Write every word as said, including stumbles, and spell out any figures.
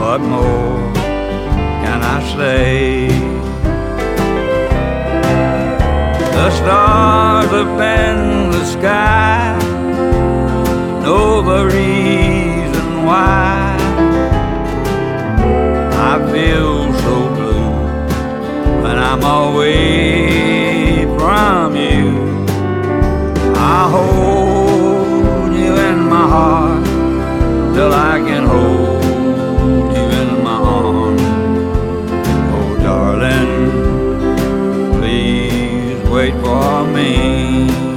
What more can I say? The stars up in the sky know the reason why I feel so blue when I'm away from you. I hold you in my heart till I can hold you in my arms. Oh darling, please wait for me.